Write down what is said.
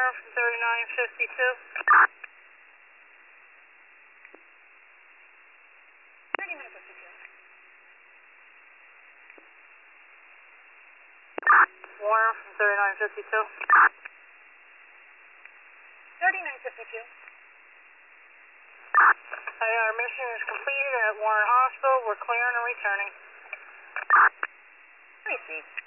Warren from 3952. 3952. Warren from 3952. 3952. Our mission is completed at Warren Hospital. We're clearing and returning. Received.